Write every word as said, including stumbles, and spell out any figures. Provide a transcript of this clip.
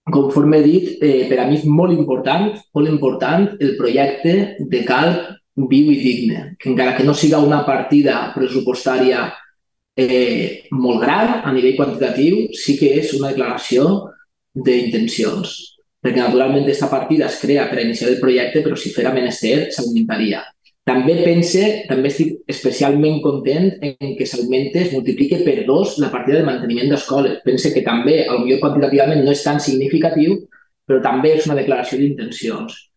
conforme he dit, eh, per a mi és molt important, molt important el projecte de Calp viu i digne, que encara que no siga una partida pressupostària eh, molt gran a nivell quantitatiu, sí que és una declaració d'intencions. Perquè naturalment aquesta partida es crea per a iniciar el projecte, però si fera menester s'augmentaria. També pense, també estic especialment content en que s'augmente, es multiplique per dos la partida de manteniment d'escoles. Pense que també, potser quantitativament no és tan significatiu, però també és una declaració d'intencions.